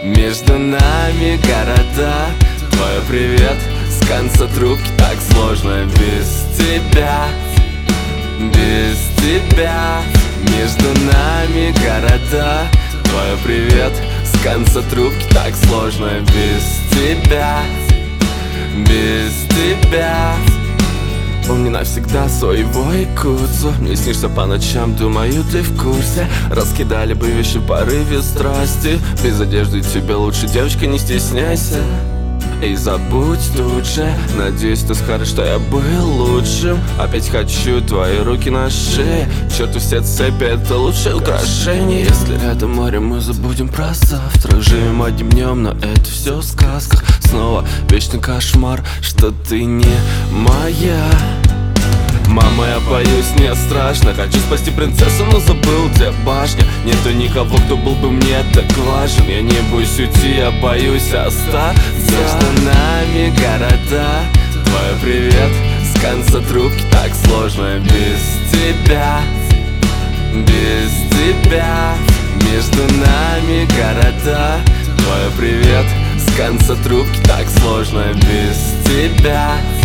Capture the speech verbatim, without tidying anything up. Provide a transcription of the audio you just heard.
Между нами города. Твой привет с конца трубки. Так сложно без тебя, без тебя. Между нами города. Твой привет с конца трубки. Так сложно без тебя, без тебя. Помни навсегда своего якудзу. Мне снишься по ночам, думаю, ты в курсе. Раскидали бы вещи в порыве страсти. Без одежды тебе лучше, девочка, не стесняйся. И забудь тут же. Надеюсь, ты скажешь, что я был лучшим. Опять хочу твои руки на шее. Черту все цепи, это лучшее украшение. Если это море, мы забудем про завтра. Живем одним днем, но это все в сказках. Снова вечный кошмар, что ты не моя. Мама, я боюсь, мне страшно. Хочу спасти принцессу, но забыл, где башня. Нету никого, кто был бы мне так важен. Я не боюсь уйти, я боюсь остаться. Между нами города. Твой привет с конца трубки. Так сложно без тебя, без тебя. Между нами города. Твой привет с конца трубки. Так сложно без тебя.